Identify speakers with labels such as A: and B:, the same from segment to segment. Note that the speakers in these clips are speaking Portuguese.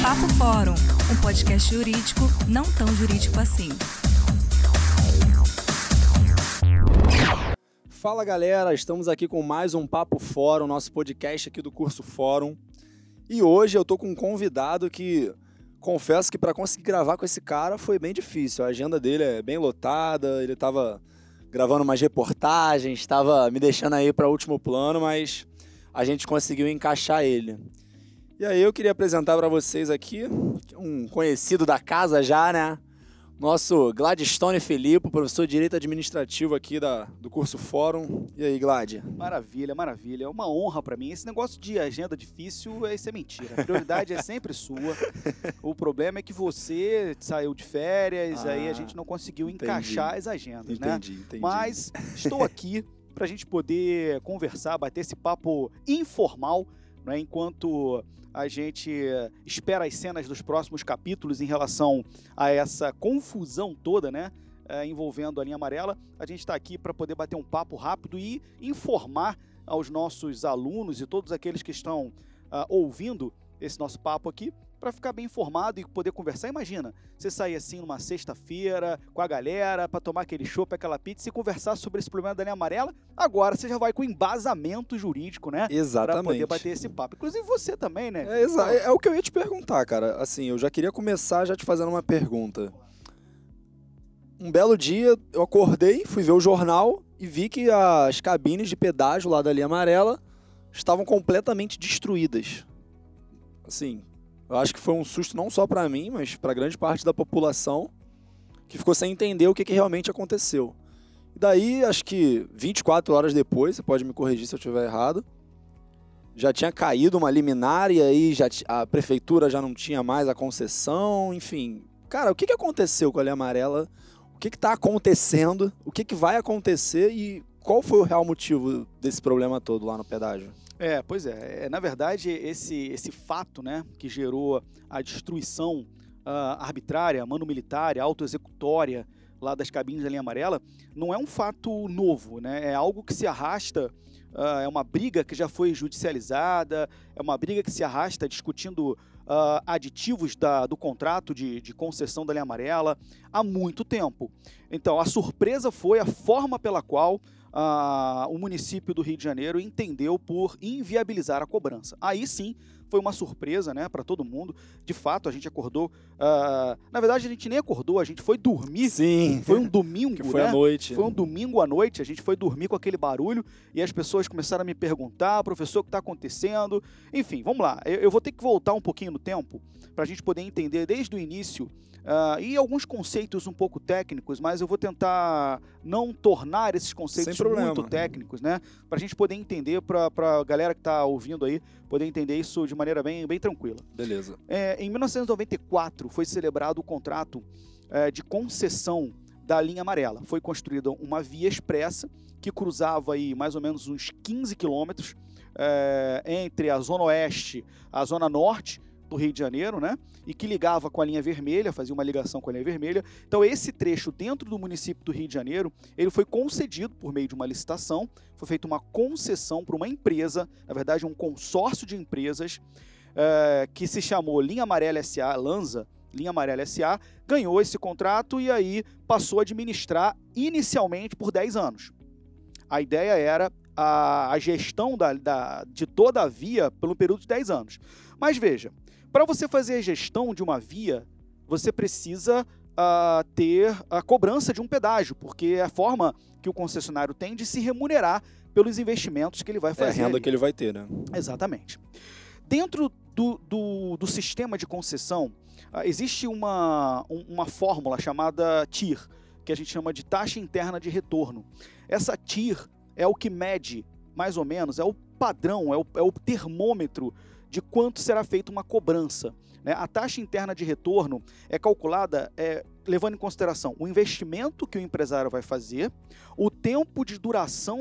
A: Papo Fórum, um podcast jurídico não tão jurídico assim.
B: Fala galera, estamos aqui com mais um Papo Fórum, nosso podcast aqui do curso Fórum. E hoje eu tô com um convidado que confesso que para conseguir gravar com esse cara foi bem difícil. A agenda dele é bem lotada, ele tava gravando umas reportagens, estava me deixando aí para último plano, mas a gente conseguiu encaixar ele. E aí eu queria apresentar para vocês aqui um conhecido da casa já, né? Nosso Gladstone Filipe, professor de Direito Administrativo aqui do curso Fórum. E aí, Glad?
C: Maravilha, maravilha. É uma honra para mim. Esse negócio de agenda difícil, isso é mentira. A prioridade é sempre sua. O problema é que você saiu de férias, aí a gente não conseguiu encaixar as agendas, né?
B: Entendi.
C: Mas estou aqui para a gente poder conversar, bater esse papo informal, né, enquanto a gente espera as cenas dos próximos capítulos em relação a essa confusão toda, né, envolvendo a linha amarela. A gente está aqui para poder bater um papo rápido e informar aos nossos alunos e todos aqueles que estão ouvindo esse nosso papo aqui, para ficar bem informado e poder conversar. Imagina, você sair assim numa sexta-feira com a galera para tomar aquele chopp, aquela pizza e conversar sobre esse problema da linha amarela. Agora você já vai com embasamento jurídico, né?
B: Exatamente.
C: Para poder bater esse papo. Inclusive você também, né?
B: É o que eu ia te perguntar, cara. Assim, eu já queria começar já te fazendo uma pergunta. Um belo dia eu acordei, fui ver o jornal e vi que as cabines de pedágio lá da linha amarela estavam completamente destruídas. Assim, eu acho que foi um susto não só para mim, mas para grande parte da população, que ficou sem entender o que realmente aconteceu. E daí, acho que 24 horas depois, você pode me corrigir se eu estiver errado, já tinha caído uma liminar e aí a prefeitura já não tinha mais a concessão, enfim. Cara, o que aconteceu com a linha amarela? O que está acontecendo? O que vai acontecer e qual foi o real motivo desse problema todo lá no pedágio?
C: Pois é. Na verdade, esse fato, né, que gerou a destruição arbitrária, mano-militar, autoexecutória lá das cabines da linha amarela, não é um fato novo, né? É algo que se arrasta, é uma briga que já foi judicializada, é uma briga que se arrasta discutindo aditivos do contrato de concessão da linha amarela há muito tempo. Então, a surpresa foi a forma pela qual o município do Rio de Janeiro entendeu por inviabilizar a cobrança. Aí sim, foi uma surpresa, né, para todo mundo. De fato, a gente acordou... na verdade, a gente nem acordou, a gente foi dormir.
B: Sim.
C: Foi um domingo,
B: que foi
C: né?
B: à noite.
C: Foi um domingo à noite, a gente foi dormir com aquele barulho e as pessoas começaram a me perguntar, professor, o que está acontecendo? Enfim, vamos lá. Eu vou ter que voltar um pouquinho no tempo para a gente poder entender desde o início e alguns conceitos um pouco técnicos, mas eu vou tentar não tornar esses conceitos muito técnicos, né? Para a gente poder entender, para a galera que está ouvindo aí, poder entender isso de maneira bem tranquila.
B: Beleza.
C: Em 1994 foi celebrado o contrato de concessão da linha amarela. Foi construída uma via expressa que cruzava aí mais ou menos uns 15 quilômetros entre a zona oeste e a zona norte do Rio de Janeiro, né? E que ligava com a linha vermelha, fazia uma ligação com a linha vermelha. Então esse trecho dentro do município do Rio de Janeiro, ele foi concedido por meio de uma licitação, foi feita uma concessão para uma empresa, na verdade um consórcio de empresas, que se chamou Linha Amarela S.A., Lanza, Linha Amarela S.A., ganhou esse contrato e aí passou a administrar inicialmente por 10 anos. A ideia era a gestão de toda a via pelo período de 10 anos. Mas veja, para você fazer a gestão de uma via, você precisa ter a cobrança de um pedágio, porque é a forma que o concessionário tem de se remunerar pelos investimentos que ele vai fazer.
B: É a renda que ele vai ter, né?
C: Exatamente. Dentro do sistema de concessão, existe uma fórmula chamada TIR, que a gente chama de taxa interna de retorno. Essa TIR é o que mede, mais ou menos, é o padrão, é o termômetro de quanto será feita uma cobrança, né? A taxa interna de retorno é calculada levando em consideração o investimento que o empresário vai fazer, o tempo de duração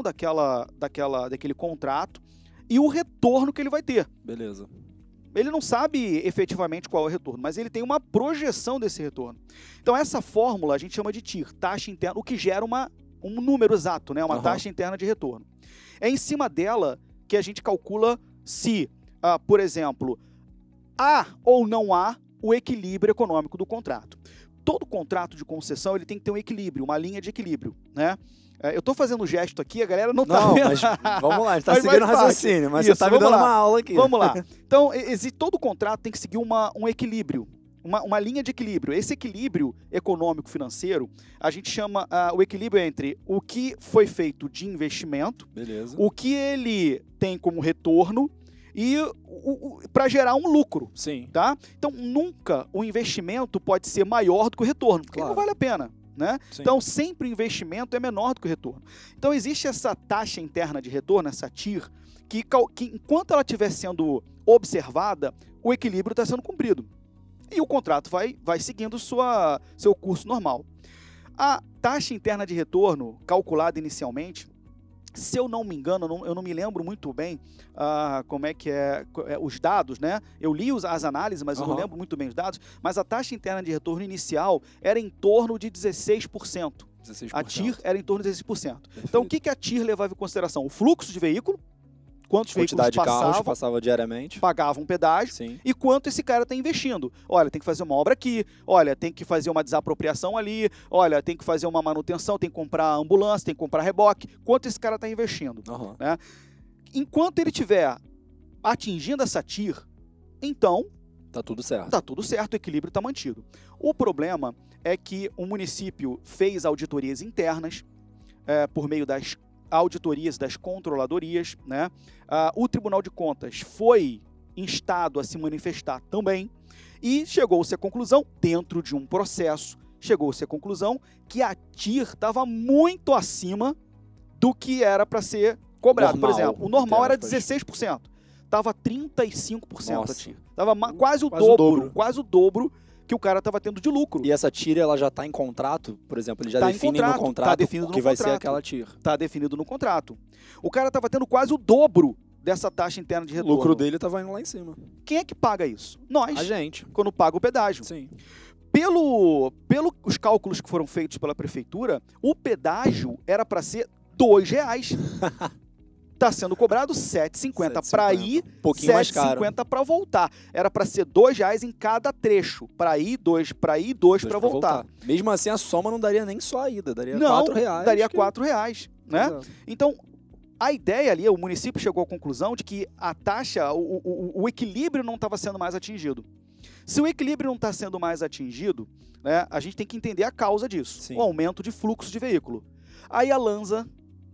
C: daquele contrato e o retorno que ele vai ter.
B: Beleza.
C: Ele não sabe efetivamente qual é o retorno, mas ele tem uma projeção desse retorno. Então essa fórmula a gente chama de TIR, taxa interna, o que gera um número exato, né? Uma taxa interna de retorno. É em cima dela que a gente calcula se, por exemplo, há ou não há o equilíbrio econômico do contrato. Todo contrato de concessão ele tem que ter um equilíbrio, uma linha de equilíbrio, né? Eu estou fazendo um gesto aqui, a galera não tá vendo.
B: Mas vamos lá, a gente tá seguindo o raciocínio, mas
C: Isso,
B: você tá me dando uma aula aqui.
C: Vamos lá. Então, todo contrato tem que seguir um equilíbrio, uma linha de equilíbrio. Esse equilíbrio econômico-financeiro, a gente chama o equilíbrio entre o que foi feito de investimento,
B: Beleza.
C: o que ele tem como retorno e para gerar um lucro.
B: Sim.
C: Tá? Então, nunca o investimento pode ser maior do que o retorno, porque
B: Claro.
C: não vale a pena. Né?
B: Sim.
C: Então, sempre o investimento é menor do que o retorno. Então, existe essa taxa interna de retorno, essa TIR, que enquanto ela estiver sendo observada, o equilíbrio está sendo cumprido. E o contrato vai seguindo seu curso normal. A taxa interna de retorno, calculada inicialmente, se eu não me engano, eu não me lembro muito bem como é que os dados, né? Eu li as análises, mas eu não lembro muito bem os dados, mas a taxa interna de retorno inicial era em torno de 16%.
B: 16%.
C: A TIR era em torno de 16%.
B: Perfeito.
C: Então, o que a TIR levava em consideração? O fluxo de veículo, quantos veículos
B: Quantidade de carros
C: passavam,
B: passava diariamente.
C: pagavam pedágio,
B: Sim.
C: e quanto esse cara está investindo. Olha, tem que fazer uma obra aqui, olha, tem que fazer uma desapropriação ali, olha, tem que fazer uma manutenção, tem que comprar ambulância, tem que comprar reboque. Quanto esse cara está investindo. Né? Enquanto ele estiver atingindo essa TIR, então
B: Tá tudo certo.
C: tá tudo certo, o equilíbrio está mantido. O problema é que o município fez auditorias internas por meio das auditorias das controladorias, né? O Tribunal de Contas foi instado a se manifestar também e chegou-se à conclusão, dentro de um processo, chegou-se à conclusão que a TIR estava muito acima do que era para ser cobrado.
B: Normal,
C: por exemplo, o normal era
B: entre
C: 16%. Estava 35% a
B: Nossa.
C: TIR. Estava quase o
B: Quase o
C: dobro,
B: dobro.
C: quase o dobro que o cara estava tendo de lucro.
B: E essa TIR, ela já está em contrato? Por exemplo, ele já
C: Tá em
B: define
C: contrato,
B: no contrato
C: tá definido
B: o
C: no
B: que vai ser
C: contrato.
B: aquela TIR.
C: Está definido no contrato. O cara estava tendo quase o dobro dessa taxa interna de
B: O
C: retorno.
B: lucro dele estava indo lá em cima.
C: Quem é que paga isso? Nós,
B: A gente.
C: quando paga o pedágio.
B: Sim.
C: Os cálculos que foram feitos pela prefeitura, o pedágio era para ser R$2. Está sendo cobrado R$ 7,50 para ir,
B: Um pouquinho mais
C: R$
B: caro.
C: 7,50 para voltar. Era para ser R$2 em cada trecho. Para ir, dois para
B: Pra
C: voltar.
B: Mesmo assim, a soma não daria nem só a ida, daria
C: Não,
B: R$4.
C: daria
B: que-
C: R$4, né?
B: Exato.
C: Então, a ideia ali, o município chegou à conclusão de que a taxa, o equilíbrio não estava sendo mais atingido. Se o equilíbrio não está sendo mais atingido, né, a gente tem que entender a causa disso.
B: Sim.
C: O aumento de fluxo de veículo. Aí a Lanza,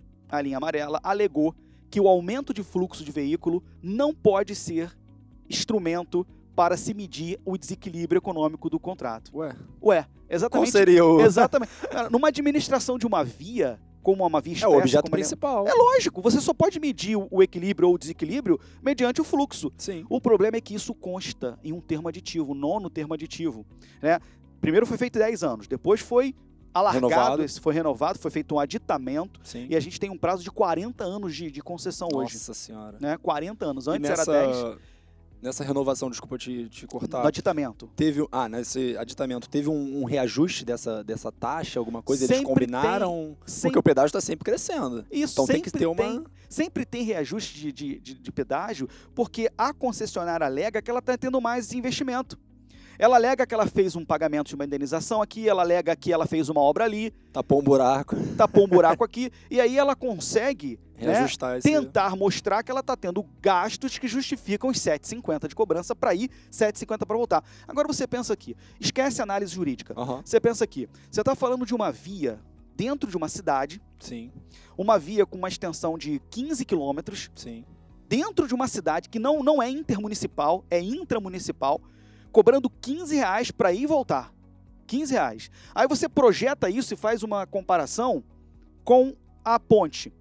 C: a linha amarela, alegou que o aumento de fluxo de veículo não pode ser instrumento para se medir o desequilíbrio econômico do contrato.
B: Ué,
C: Ué,
B: qual
C: exatamente.
B: seria o...
C: Exatamente. Cara, numa administração de uma via, como uma via
B: É
C: expressa...
B: o objeto
C: como
B: principal.
C: É lógico, você só pode medir o equilíbrio ou o desequilíbrio mediante o fluxo.
B: Sim.
C: O problema é que isso consta em um termo aditivo, o 9º termo aditivo. Né? Primeiro foi feito 10 anos, depois foi alargado,
B: Renovado.
C: foi renovado, foi feito um aditamento,
B: Sim.
C: e a gente tem um prazo de 40 anos de concessão hoje.
B: Nossa senhora.
C: Né? 40 anos,
B: E
C: antes era 10
B: Nessa renovação, desculpa te
C: no
B: cortar,
C: aditamento.
B: nesse aditamento, teve um reajuste dessa taxa, alguma coisa? Eles
C: Sempre
B: combinaram?
C: tem,
B: Porque o pedágio está sempre crescendo.
C: Isso,
B: Então tem que ter uma...
C: Sempre tem reajuste de pedágio, porque a concessionária alega que ela está tendo mais investimento. Ela alega que ela fez um pagamento de uma indenização aqui, ela alega que ela fez uma obra ali,
B: Tapou um buraco.
C: tapou um buraco aqui, e aí ela consegue
B: Reajustar esse...
C: tentar mostrar que ela está tendo gastos que justificam os R$ 7,50 de cobrança para ir, R$ 7,50 para voltar. Agora você pensa aqui, esquece a análise jurídica.
B: Aham.
C: Você pensa aqui, você está falando de uma via dentro de uma cidade,
B: Sim,
C: uma via com uma extensão de 15 quilômetros,
B: sim.
C: dentro de uma cidade que não é intermunicipal, é intramunicipal, cobrando R$15 para ir e voltar. R$15. Aí você projeta isso e faz uma comparação com a ponte.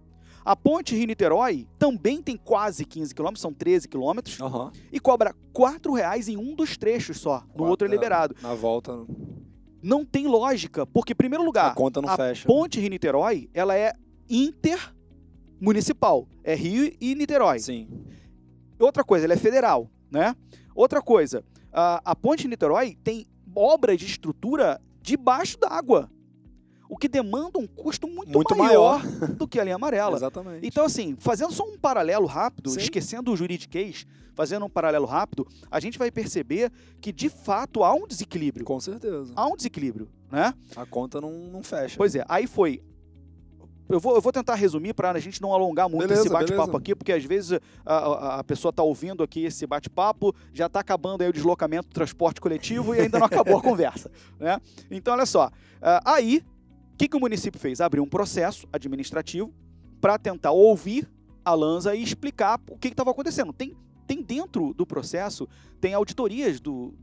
C: A ponte Rio-Niterói também tem quase 15 quilômetros, são 13 quilômetros,
B: Aham.
C: e cobra R$4 em um dos trechos só, no outro é liberado.
B: Na volta,
C: Não tem lógica, porque, em primeiro lugar,
B: a conta não
C: a
B: fecha.
C: ponte Rio-Niterói, ela é intermunicipal, é Rio e Niterói.
B: Sim.
C: Outra coisa, ela é federal, né? Outra coisa, a ponte de Niterói tem obras de estrutura debaixo d'água. o que demanda um custo muito
B: Muito
C: maior do que a linha amarela.
B: Exatamente.
C: Então, assim, fazendo só um paralelo rápido,
B: Sim.
C: esquecendo o juridiquês, fazendo um paralelo rápido, a gente vai perceber que, de fato, há um desequilíbrio.
B: Com certeza.
C: Há um desequilíbrio, né?
B: A conta não fecha.
C: Pois é, aí foi... Eu vou tentar resumir para a gente não alongar muito
B: Beleza,
C: esse bate-papo
B: beleza.
C: aqui, porque às vezes a pessoa está ouvindo aqui esse bate-papo, já está acabando aí o deslocamento do transporte coletivo e ainda não acabou a conversa, né? Então, olha só, aí, o que o município fez? Abriu um processo administrativo para tentar ouvir a Lanza e explicar o que estava acontecendo. Tem dentro do processo, tem auditorias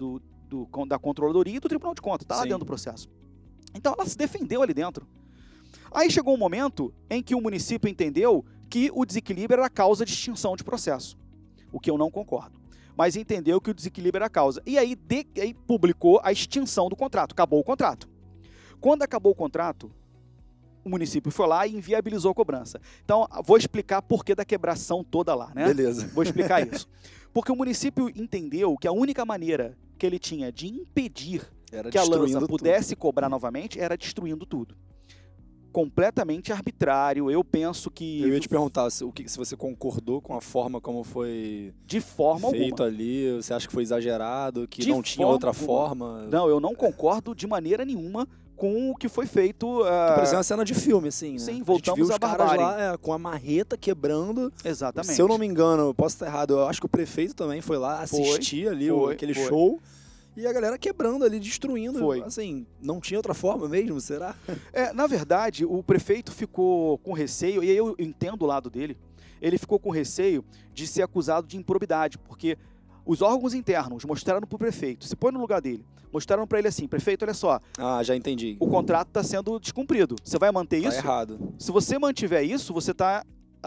C: da Controladoria e do Tribunal de Contas, está lá
B: Sim.
C: dentro do processo. Então, ela se defendeu ali dentro. Aí chegou um momento em que o município entendeu que o desequilíbrio era a causa de extinção de processo, o que eu não concordo. Mas entendeu que o desequilíbrio era a causa. E aí publicou a extinção do contrato, acabou o contrato. Quando acabou o contrato, o município foi lá e inviabilizou a cobrança. Então, vou explicar por que da quebração toda lá, né?
B: Beleza.
C: Vou explicar isso. Porque o município entendeu que a única maneira que ele tinha de impedir
B: Era
C: que a Lanza
B: destruindo
C: pudesse cobrar novamente era destruindo tudo. Completamente arbitrário. Eu penso que...
B: Eu ia te perguntar se você concordou com a forma como foi
C: de forma
B: feito
C: alguma.
B: ali, você acha que foi exagerado, que
C: De
B: não tinha
C: forma
B: outra
C: alguma.
B: forma?
C: Não, eu não concordo de maneira nenhuma com o que foi feito.
B: Que parecia uma cena de filme, assim, né?
C: Sim,
B: A
C: voltamos
B: gente viu
C: à
B: os caras
C: barbárie.
B: lá com a marreta quebrando.
C: Exatamente.
B: Se eu não me engano, eu posso estar errado, eu acho que o prefeito também foi lá assistir ali aquele show. E a galera quebrando ali, destruindo.
C: Foi.
B: Assim, não tinha outra forma mesmo, será?
C: Na verdade, o prefeito ficou com receio, e aí eu entendo o lado dele, ele ficou com receio de ser acusado de improbidade, porque os órgãos internos mostraram para o prefeito, se põe no lugar dele, mostraram para ele assim, prefeito, olha só,
B: Ah, já entendi.
C: o contrato está sendo descumprido, você vai manter
B: Tá
C: isso?
B: errado.
C: Se você mantiver isso, você está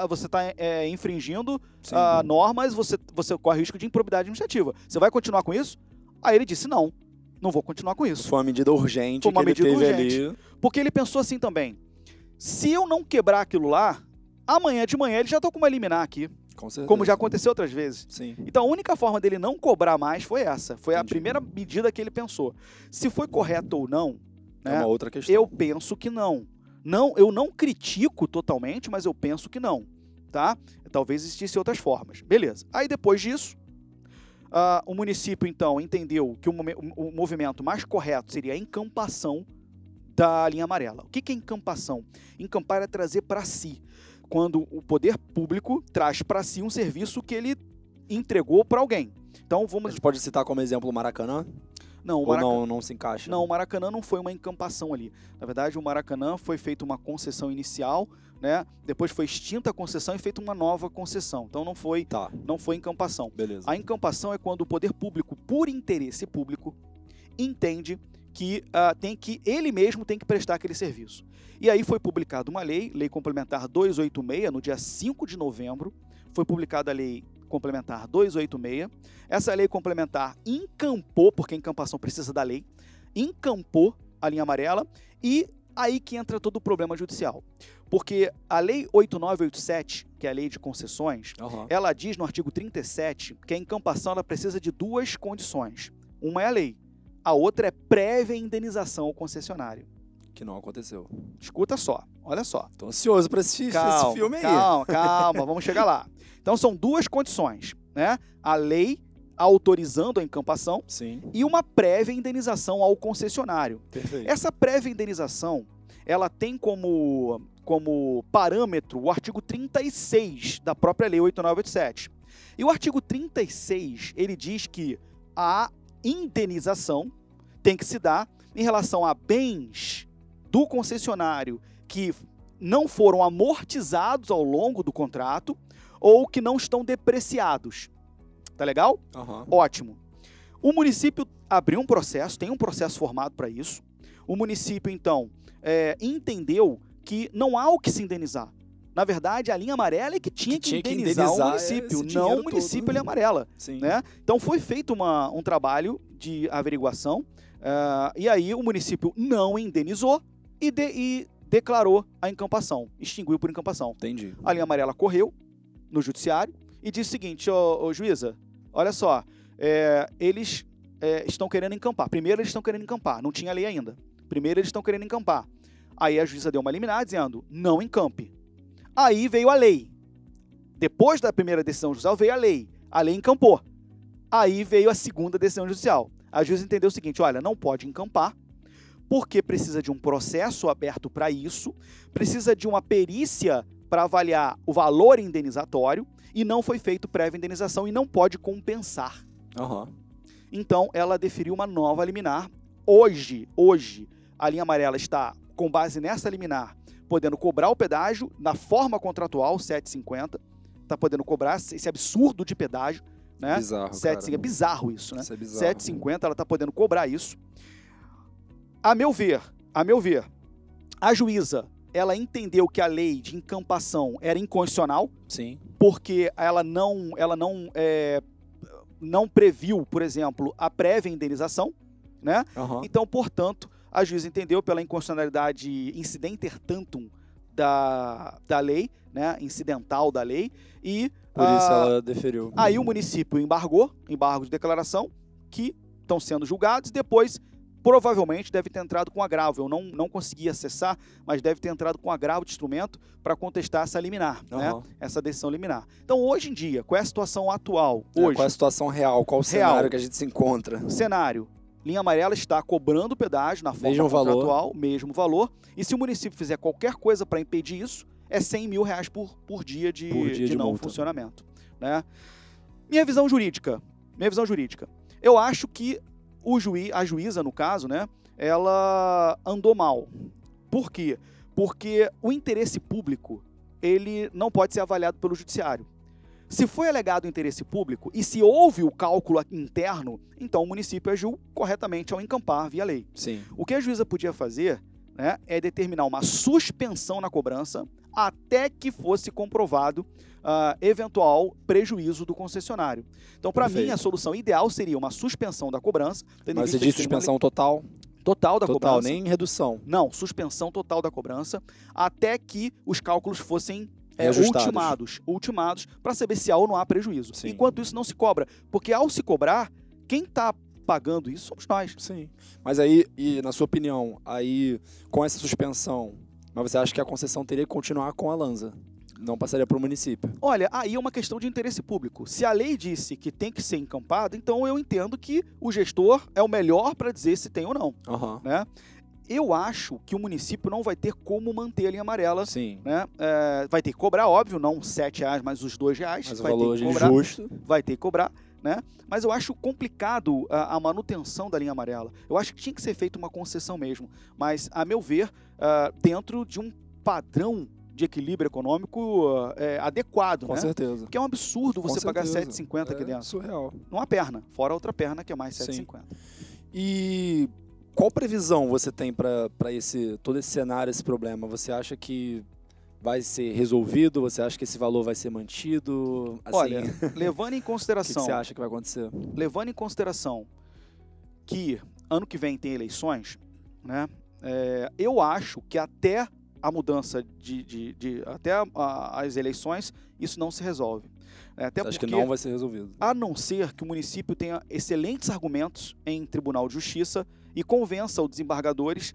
C: infringindo
B: Sim.
C: normas, você corre risco de improbidade administrativa. Você vai continuar com isso? Aí ele disse, não vou continuar com isso.
B: Foi uma medida urgente
C: Foi uma
B: que ele
C: medida
B: teve
C: urgente.
B: ali.
C: Porque ele pensou assim também, se eu não quebrar aquilo lá, amanhã de manhã ele já está com uma liminar aqui,
B: Com certeza.
C: como já aconteceu outras vezes.
B: Sim.
C: Então a única forma dele não cobrar mais foi essa, foi a
B: Entendi.
C: primeira medida que ele pensou. Se foi correto ou não,
B: É
C: né,
B: uma outra questão.
C: eu penso que não. Eu não critico totalmente, mas eu penso que não, tá? Talvez existissem outras formas. Beleza. Aí depois disso, o município, então, entendeu que o movimento mais correto seria a encampação da linha amarela. O que é encampação? Encampar é trazer para si. Quando o poder público traz para si um serviço que ele entregou para alguém. Então,
B: A
C: vamos...
B: gente pode citar como exemplo o Maracanã?
C: Não, o
B: Ou
C: Maracanã...
B: não se encaixa?
C: Não, o Maracanã não foi uma encampação ali. Na verdade, o Maracanã foi feita uma concessão inicial, né? Depois foi extinta a concessão e feita uma nova concessão. Então não foi
B: Tá,
C: encampação.
B: beleza.
C: A encampação é quando o poder público, por interesse público, entende que ele mesmo tem que prestar aquele serviço. E aí foi publicada uma lei complementar 286, no dia 5 de novembro, foi publicada a lei complementar 286. Essa lei complementar encampou, porque a encampação precisa da lei, encampou a linha amarela e aí que entra todo o problema judicial. Porque a lei 8987, que é a lei de concessões,
B: Aham.
C: ela diz no artigo 37 que a encampação ela precisa de duas condições. Uma é a lei, a outra é prévia indenização ao concessionário.
B: Que não aconteceu.
C: Escuta só, olha só.
B: Tô ansioso pra esse filme aí.
C: Calma, vamos chegar lá. Então são duas condições, né? A lei autorizando a encampação
B: Sim,
C: e uma prévia indenização ao concessionário.
B: perfeito.
C: Essa prévia indenização, ela tem como parâmetro o artigo 36 da própria lei 8987. E o artigo 36, ele diz que a indenização tem que se dar em relação a bens do concessionário que não foram amortizados ao longo do contrato ou que não estão depreciados. Tá legal?
B: Aham.
C: Ótimo. O município abriu um processo, tem um processo formado para isso. O município, então, entendeu que não há o que se indenizar. Na verdade, a linha amarela é que tinha que indenizar o município, não o município linha amarela.
B: Sim.
C: Né? Então foi feito um trabalho de averiguação e aí o município não indenizou e declarou a encampação, extinguiu por encampação.
B: Entendi.
C: A linha amarela correu no judiciário e disse o seguinte, ô juíza, olha só, eles estão querendo encampar. Primeiro eles estão querendo encampar, não tinha lei ainda. Primeiro eles estão querendo encampar. Aí a juíza deu uma liminar dizendo, não encampe. Aí veio a lei. Depois da primeira decisão judicial veio a lei encampou. Aí veio a segunda decisão judicial. A juíza entendeu o seguinte, olha, não pode encampar, porque precisa de um processo aberto para isso, precisa de uma perícia para avaliar o valor indenizatório, e não foi feito prévia indenização e não pode compensar. Então, ela deferiu uma nova liminar. Hoje, a linha amarela está, com base nessa liminar, podendo cobrar o pedágio na forma contratual, 7,50, está podendo cobrar esse absurdo de pedágio, né?
B: Bizarro,
C: 7,50, é bizarro isso, né?
B: Isso é bizarro.
C: 7,50, ela está podendo cobrar isso. A meu ver, a juíza, ela entendeu que a lei de encampação era inconstitucional,
B: Sim.
C: porque ela não previu, por exemplo, a prévia indenização, né? Então, portanto, a juíza entendeu pela inconstitucionalidade incidenter tantum da lei, né? Incidental da lei, e
B: por isso ela deferiu.
C: Aí o município embargo de declaração, que estão sendo julgados, e depois provavelmente deve ter entrado com agravo. Eu não consegui acessar, mas deve ter entrado com agravo de instrumento para contestar essa liminar, né? Essa decisão liminar. Então, hoje em dia, qual é a situação atual?
B: Qual é a situação real? Qual o cenário que a gente se encontra?
C: Cenário. Linha amarela está cobrando pedágio na forma contratual, mesmo valor. E se o município fizer qualquer coisa para impedir isso, é 100 mil reais por dia de não
B: multa.
C: Funcionamento, né? Minha visão jurídica. Eu acho que a juíza, no caso, né, ela andou mal. Por quê? Porque o interesse público, ele não pode ser avaliado pelo judiciário. Se foi alegado o interesse público e se houve o cálculo interno, então o município agiu corretamente ao encampar via lei.
B: Sim.
C: O que a juíza podia fazer, né, é determinar uma suspensão na cobrança até que fosse comprovado eventual prejuízo do concessionário. Então, para mim, a solução ideal seria uma suspensão da cobrança.
B: Mas você diz suspensão total?
C: Total da cobrança.
B: Nem redução.
C: Não, suspensão total da cobrança, até que os cálculos fossem ultimados para saber se há ou não há prejuízo.
B: Sim.
C: Enquanto isso não se cobra, porque ao se cobrar, quem está pagando isso somos nós.
B: Sim. Mas aí, e na sua opinião, aí com essa suspensão, mas você acha que a concessão teria que continuar com a Lanza? Não passaria para o município?
C: Olha, aí é uma questão de interesse público. Se a lei disse que tem que ser encampado, então eu entendo que o gestor é o melhor para dizer se tem ou não. Né? Eu acho que o município não vai ter como manter a linha amarela.
B: Sim.
C: Né? Vai ter que cobrar, óbvio, não R$7, mas os R$2.
B: Mas
C: vai
B: o valor
C: ter que cobrar,
B: justo.
C: Vai ter que cobrar. Né? Mas eu acho complicado a manutenção da linha amarela. Eu acho que tinha que ser feita uma concessão mesmo. Mas, a meu ver, dentro de um padrão de equilíbrio econômico adequado.
B: Com certeza.
C: Porque é um absurdo você pagar R$7,50 aqui dentro.
B: Surreal.
C: Numa perna, fora a outra perna que é mais R$7,50.
B: E qual previsão você tem para todo esse cenário, esse problema? Você acha que vai ser resolvido? Você acha que esse valor vai ser mantido? Assim,
C: olha, levando em consideração...
B: O que você acha que vai acontecer?
C: Levando em consideração que ano que vem tem eleições, né? Eu acho que até a mudança até as eleições, isso não se resolve. Até
B: Acho que não vai ser resolvido.
C: A não ser que o município tenha excelentes argumentos em Tribunal de Justiça e convença os desembargadores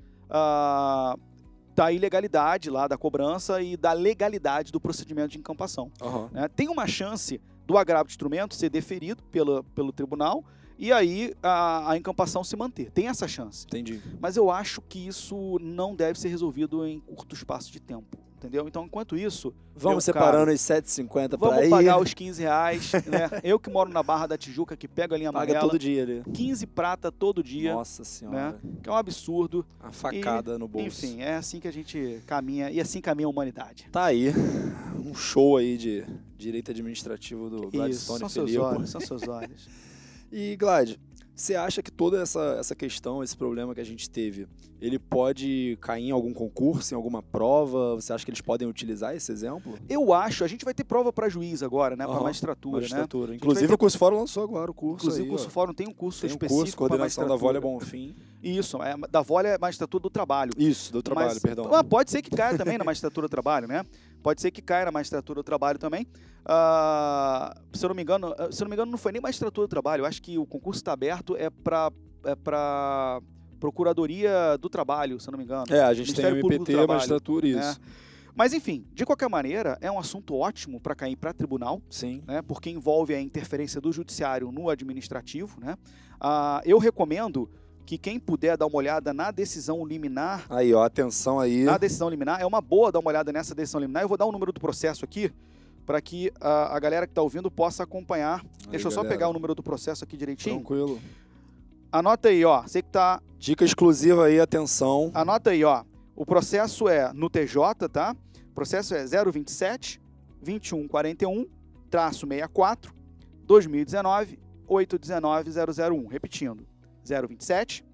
C: da ilegalidade lá da cobrança e da legalidade do procedimento de encampação. Tem uma chance do agravo de instrumento ser deferido pelo tribunal e aí a encampação se manter. Tem essa chance.
B: Entendi.
C: Mas eu acho que isso não deve ser resolvido em curto espaço de tempo. Entendeu? Então, enquanto isso...
B: Vamos separando os R$7,50 para
C: Vamos
B: ir.
C: pagar os R$15, né? Eu que moro na Barra da Tijuca, que pego a linha amarela.
B: Paga todo dia ali.
C: 15 prata todo dia.
B: Nossa Senhora.
C: Né? Que é um absurdo.
B: A facada no bolso.
C: Enfim, é assim que a gente caminha, e assim caminha a humanidade.
B: Tá aí, um show aí de direito administrativo do Gladstone Felipe.
C: São seus olhos.
B: E, Glad, você acha que toda essa questão, esse problema que a gente teve, ele pode cair em algum concurso, em alguma prova? Você acha que eles podem utilizar esse exemplo?
C: Eu acho. A gente vai ter prova para juiz agora, né? Para magistratura, né?
B: Inclusive o Curso Fórum lançou agora o curso.
C: Inclusive o Curso Fórum tem um curso específico.
B: Curso, coordenação da Vólia Bonfim.
C: Isso, da Vólia é magistratura do trabalho.
B: Isso, do trabalho, perdão.
C: Mas pode ser que caia também na magistratura do trabalho, né? Pode ser que caia na magistratura do trabalho também. Se eu não me engano, não foi nem magistratura do trabalho. Eu acho que o concurso está aberto para Procuradoria do Trabalho, se eu não me engano.
B: A gente tem o
C: Ministério Público do
B: MPT,
C: Trabalho,
B: magistratura, isso.
C: né? Mas, enfim, de qualquer maneira, é um assunto ótimo para cair para tribunal,
B: Sim.
C: né? Porque envolve a interferência do judiciário no administrativo, né? Eu recomendo que quem puder dar uma olhada na decisão liminar.
B: Aí, ó, atenção aí.
C: Na decisão liminar, é uma boa dar uma olhada nessa decisão liminar. Eu vou dar o número do processo aqui, para que a galera que está ouvindo possa acompanhar.
B: Aí,
C: Deixa eu só
B: galera.
C: pegar o número do processo aqui direitinho.
B: Tranquilo.
C: Anota aí, ó. Você que tá.
B: Dica exclusiva aí, atenção.
C: Anota aí, ó. O processo é no TJ, tá? O processo é 027 2141-64 2019 819 001. Repetindo. 027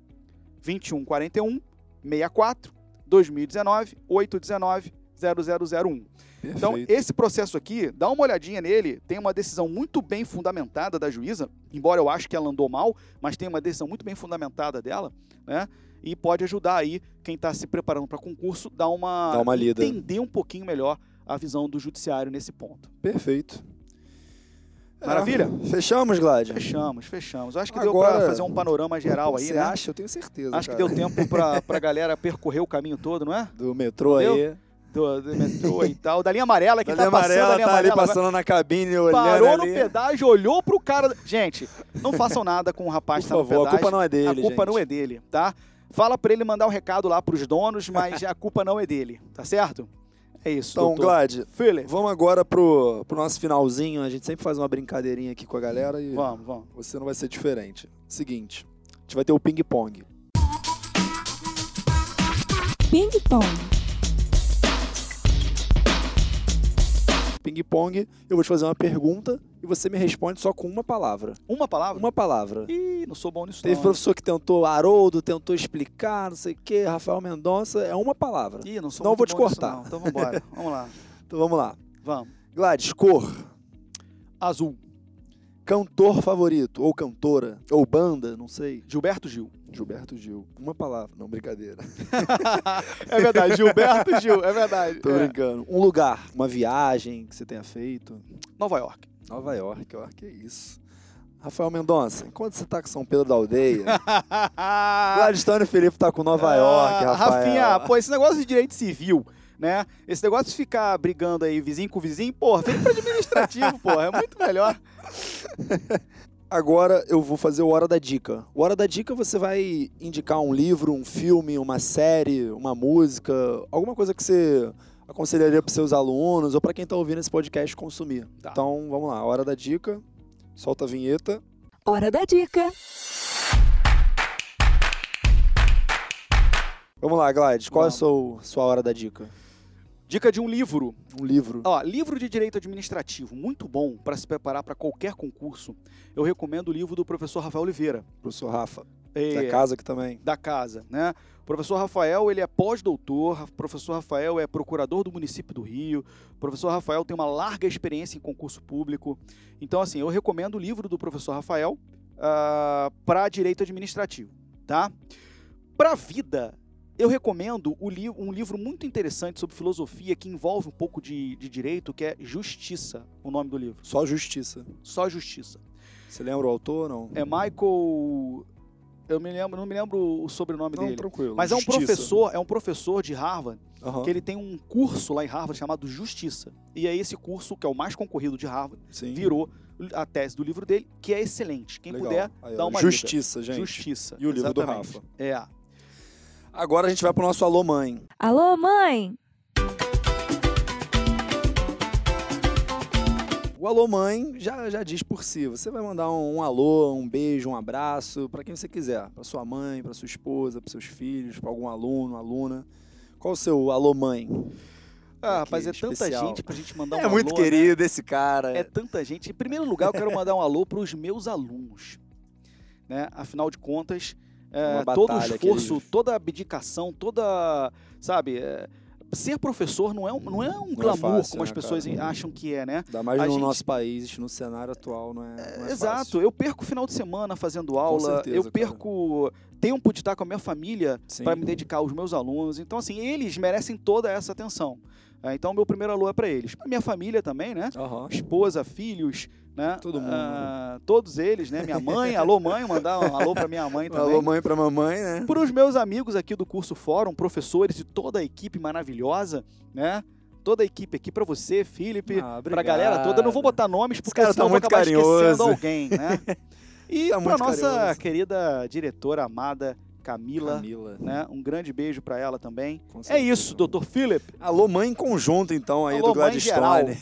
C: 2141-64 2019 819 0001. Então,
B: Perfeito.
C: esse processo aqui, dá uma olhadinha nele, tem uma decisão muito bem fundamentada da juíza, embora eu acho que ela andou mal, mas tem uma decisão muito bem fundamentada dela, né? E pode ajudar aí quem está se preparando para concurso, dar uma
B: lida.
C: Entender um pouquinho melhor a visão do judiciário nesse ponto.
B: Perfeito.
C: Maravilha?
B: Fechamos, Glad?
C: Fechamos. Eu acho que
B: Agora,
C: deu para fazer um panorama geral aí,
B: Você
C: né?
B: acha? Eu tenho certeza,
C: Acho que
B: cara.
C: deu tempo para a galera percorrer o caminho todo, não é?
B: Do metrô
C: Deu?
B: aí.
C: Do metrô e tal, da linha amarela que
B: Da
C: tá
B: linha
C: passando,
B: amarela,
C: a linha
B: tá ali
C: amarela,
B: passando na cabine, olhando
C: parou no
B: ali.
C: pedágio, olhou pro cara. Gente, não façam nada com o rapaz que
B: Por
C: tá no
B: favor,
C: pedágio.
B: a culpa não é dele,
C: A culpa
B: gente.
C: não é dele, tá? Fala pra ele mandar um recado lá pros donos, mas a culpa não é dele, tá certo? É isso,
B: Então,
C: doutor.
B: Glad,
C: Filler,
B: vamos agora pro nosso finalzinho. A gente sempre faz uma brincadeirinha aqui com a galera e
C: vamos.
B: você não vai ser diferente. Seguinte, a gente vai ter o ping-pong.
A: Ping-pong.
B: Ping-pong, eu vou te fazer uma pergunta e você me responde só com uma palavra.
C: Uma palavra?
B: Uma palavra.
C: Ih, não sou bom nisso
B: Teve
C: não.
B: professor que tentou, Haroldo, tentou explicar, não sei o quê, Rafael Mendonça, é uma palavra.
C: Ih, não sou
B: Não
C: muito
B: vou te
C: bom nisso
B: cortar.
C: não. Então vambora, vamos lá.
B: Então vamos lá.
C: Vamos.
B: Gladys, cor,
C: Azul.
B: cantor favorito, ou cantora, ou banda, não sei.
C: Gilberto Gil.
B: Gilberto Gil. Uma palavra, não, brincadeira.
C: É verdade, Gilberto Gil, é verdade.
B: Tô brincando. Um lugar, uma viagem que você tenha feito.
C: Nova York.
B: Nova York, ó, que isso. Rafael Mendonça, enquanto você tá com São Pedro da Aldeia, Gladys Tony Felipe tá com Nova York, Rafael.
C: Rafinha, pô, esse negócio de direito civil, né? Esse negócio de ficar brigando aí vizinho com vizinho, porra, vem pro administrativo, porra, é muito melhor.
B: Agora eu vou fazer o Hora da Dica. O Hora da Dica você vai indicar um livro, um filme, uma série, uma música, alguma coisa que você aconselharia para seus alunos ou para quem está ouvindo esse podcast consumir.
C: Tá.
B: Então vamos lá, Hora da Dica. Solta a vinheta.
A: Hora da dica.
B: Vamos lá, Gladys, qual é a
C: Vamos.
B: sua Hora da Dica?
C: Dica de um livro.
B: Um livro.
C: Ó, livro de direito administrativo, muito bom para se preparar para qualquer concurso. Eu recomendo o livro do professor Rafael Oliveira.
B: Professor Rafa,
C: É,
B: da casa aqui também.
C: da casa, né? O professor Rafael, ele é pós-doutor, o professor Rafael é procurador do município do Rio, o professor Rafael tem uma larga experiência em concurso público. Então, assim, eu recomendo o livro do professor Rafael para direito administrativo, tá? Para vida, eu recomendo um livro muito interessante sobre filosofia que envolve um pouco de direito, que é Justiça, o nome do livro.
B: Só Justiça.
C: Só Justiça.
B: Você lembra o autor, não?
C: É Michael... não me lembro o sobrenome
B: Não,
C: dele.
B: tranquilo.
C: Mas
B: Justiça.
C: é um professor de Harvard,
B: Aham.
C: que ele tem um curso lá em Harvard chamado Justiça. E aí esse curso, que é o mais concorrido de Harvard,
B: Sim.
C: virou a tese do livro dele, que é excelente. Quem
B: Legal.
C: puder,
B: Aí, ó,
C: dá uma
B: Justiça,
C: lida.
B: gente.
C: Justiça.
B: E o livro do
C: exatamente.
B: Rafa.
C: É.
B: Agora a gente vai pro nosso Alô Mãe.
A: Alô, mãe?
B: O Alô Mãe já diz por si. Você vai mandar um alô, um beijo, um abraço para quem você quiser. Para sua mãe, para sua esposa, para seus filhos, para algum aluno, aluna. Qual o seu Alô Mãe?
C: Ah, rapaz, é tanta
B: especial.
C: gente pra gente mandar um
B: É
C: alô,
B: muito
C: né?
B: querido esse cara.
C: É tanta gente. Em primeiro lugar, eu quero mandar um alô para os meus alunos. Né? Afinal de contas,
B: Uma
C: todo o
B: batalha que
C: esforço,
B: eles-
C: toda a abdicação, toda, sabe, ser professor não é um glamour,
B: fácil,
C: como as
B: né,
C: pessoas
B: cara?
C: acham que é, né?
B: Ainda mais
C: A
B: no
C: gente-
B: nosso país, no cenário atual, não é
C: Exato,
B: fácil.
C: eu perco o final de semana fazendo aula,
B: certeza,
C: eu
B: cara.
C: perco tempo de estar com a minha família
B: Sim.
C: para me dedicar aos meus alunos. Então, assim, eles merecem toda essa atenção. Então, meu primeiro alô é para eles. Para minha família também, né?
B: Aham.
C: Esposa, filhos, né?
B: Todo mundo.
C: Todos eles, né? Minha mãe, alô mãe, mandar um alô para minha mãe também.
B: Alô mãe pra mamãe, né?
C: Para os meus amigos aqui do Curso Fórum, professores e toda a equipe maravilhosa, né? Toda a equipe aqui para você, Felipe, pra galera toda. Eu não vou botar nomes porque
B: cara
C: senão eu vou acabar esquecendo alguém, né? E
B: Tá
C: pra
B: muito
C: nossa
B: carinhoso.
C: querida diretora amada, Camila, né? Um grande beijo para ela também.
B: Com
C: É
B: certeza.
C: isso, Dr. Philip.
B: Alô mãe em conjunto, então, aí
C: Alô,
B: do
C: mãe geral.
B: Gladstone.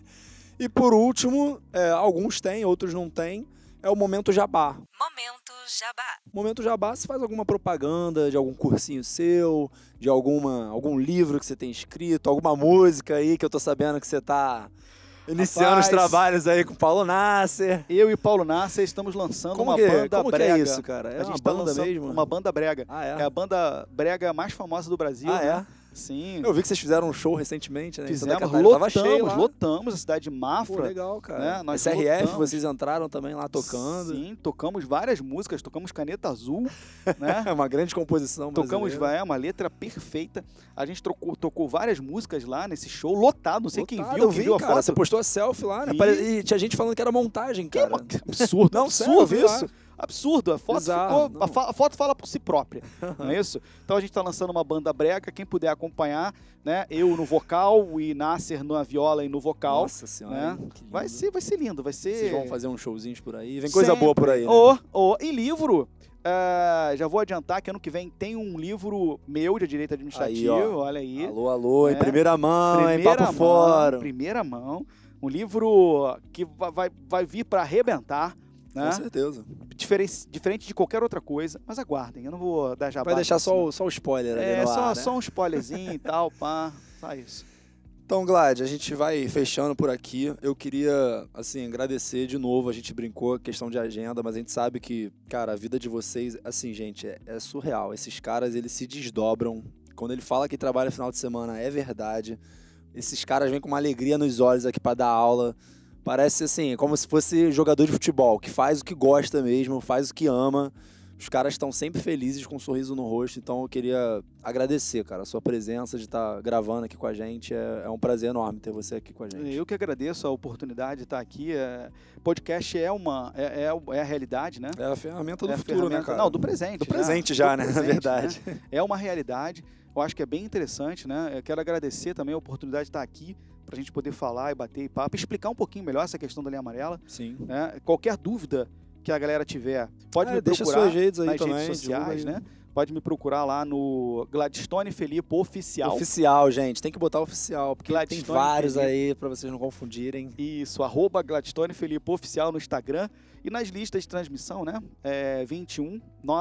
B: E por último, alguns têm, outros não têm, é o Momento Jabá.
A: Momento Jabá.
B: Momento Jabá, você faz alguma propaganda de algum cursinho seu, de algum livro que você tem escrito, alguma música aí que eu tô sabendo que você tá iniciando
C: Rapaz,
B: os trabalhos aí com o Paulo Nasser.
C: Eu e Paulo Nasser estamos lançando uma
B: que,
C: banda
B: como
C: brega.
B: que é isso, cara? É
C: A
B: uma
C: gente tá
B: banda
C: lançando
B: mesmo?
C: uma banda brega.
B: Ah, é?
C: É a banda brega mais famosa do Brasil.
B: Ah,
C: né?
B: é?
C: Sim.
B: Eu vi que vocês fizeram um show recentemente, né? em Santa
C: Fizemos,
B: Catarina. Tava cheio lá.
C: lotamos a cidade de Mafra.
B: Pô, legal, cara.
C: Né? Nós
B: SRF,
C: lotamos.
B: vocês entraram também lá tocando.
C: Sim, tocamos várias músicas, tocamos Caneta Azul, né?
B: É uma grande composição
C: Tocamos
B: brasileira.
C: uma letra perfeita. A gente tocou várias músicas lá nesse show, lotado. Não sei quem
B: Lotado,
C: viu,
B: eu
C: quem
B: vi,
C: viu a
B: cara.
C: foto.
B: Você postou a selfie lá, né?
C: Vi.
B: E tinha gente falando que era montagem, cara.
C: Absurdo,
B: Não, sério, eu
C: absurdo
B: vi lá.
C: isso. Absurdo. A foto,
B: Bizarro, não.
C: a foto fala por si própria, não é isso? Então a gente está lançando uma banda brega, quem puder acompanhar, né? Eu no vocal, e Nasser na viola e no vocal.
B: Nossa senhora.
C: né?
B: que lindo.
C: Vai ser lindo, vai ser...
B: Vocês vão fazer uns showzinhos por aí. Vem coisa boa por aí, né?
C: E livro, já vou adiantar que ano que vem tem um livro meu de direito administrativo,
B: Aí, ó.
C: olha aí.
B: Alô, alô, em
C: né?
B: primeira mão, em
C: Primeira
B: papo
C: mão,
B: fora.
C: primeira mão. Um livro que vai vir para arrebentar, né?
B: Com certeza.
C: Diferente de qualquer outra coisa, mas aguardem, eu não vou dar jabá.
B: Vai deixar
C: disso, não.
B: só o spoiler ali no ar, né?
C: Só um spoilerzinho e tal, pá, só isso.
B: Então, Glad, a gente vai fechando por aqui. Eu queria, assim, agradecer de novo. A gente brincou a questão de agenda, mas a gente sabe que, cara, a vida de vocês, assim, gente, é surreal. Esses caras, eles se desdobram. Quando ele fala que trabalha final de semana, é verdade. Esses caras vêm com uma alegria nos olhos aqui pra dar aula. Parece, assim, como se fosse jogador de futebol, que faz o que gosta mesmo, faz o que ama. Os caras estão sempre felizes, com um sorriso no rosto. Então eu queria agradecer, cara, a sua presença de estar gravando aqui com a gente. É um prazer enorme ter você aqui com a gente.
C: Eu que agradeço a oportunidade de estar aqui. Podcast é a realidade, né?
B: É a ferramenta do
C: É a
B: futuro, né,
C: ferramenta-
B: cara?
C: Não, do presente.
B: Do presente já, né? Na
C: presente,
B: verdade.
C: né? É uma realidade. Eu acho que é bem interessante, né? Eu quero agradecer também a oportunidade de estar aqui para a gente poder falar e bater papo, explicar um pouquinho melhor essa questão da linha amarela.
B: Sim.
C: Né? Qualquer dúvida que a galera tiver, pode me
B: Deixa
C: procurar
B: suas redes aí
C: nas
B: também.
C: redes sociais,
B: divulga aí.
C: né? Pode me procurar lá no Gladstone Felipe Oficial.
B: Oficial, gente. Tem que botar oficial, porque tem
C: Gladstone
B: vários
C: Felipe.
B: aí pra vocês não confundirem.
C: Isso, @Gladstone Felipe Oficial no Instagram. E nas listas de transmissão, né? 21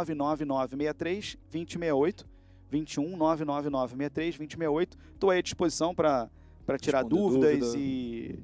C: 99963 2068. 21 99963 2068. Estou aí à disposição para tirar
B: Responder
C: dúvidas
B: dúvida.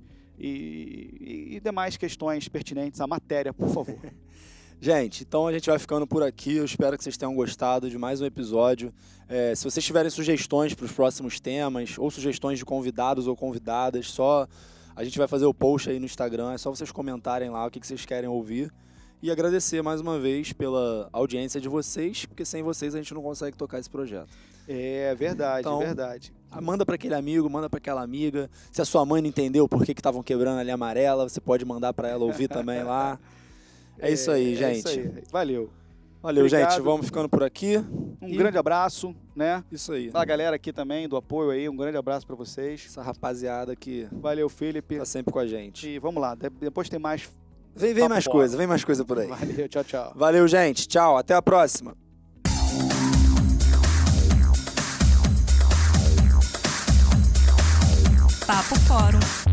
C: e demais questões pertinentes à matéria, por favor.
B: Gente, então a gente vai ficando por aqui. Eu espero que vocês tenham gostado de mais um episódio. Se vocês tiverem sugestões para os próximos temas ou sugestões de convidados ou convidadas, a gente vai fazer o post aí no Instagram. É só vocês comentarem lá o que vocês querem ouvir. E agradecer mais uma vez pela audiência de vocês, porque sem vocês a gente não consegue tocar esse projeto.
C: É verdade,
B: Então,
C: é verdade.
B: Manda para aquele amigo, manda para aquela amiga. Se a sua mãe não entendeu por que estavam quebrando a linha amarela, você pode mandar para ela ouvir também lá. É isso aí, gente.
C: É isso aí. Valeu.
B: Valeu,
C: Obrigado.
B: gente. Vamos ficando por aqui.
C: Um
B: E-
C: grande abraço, né?
B: Isso aí.
C: A galera aqui também do apoio aí, um grande abraço para vocês.
B: Essa rapaziada que
C: Valeu, Felipe.
B: tá sempre com a gente.
C: E vamos lá, depois tem mais.
B: Vem
C: Papo
B: mais
C: fora.
B: coisa, vem mais coisa por aí.
C: Valeu, tchau, tchau.
B: Valeu, gente. Tchau, até a próxima.
A: Papo Fórum,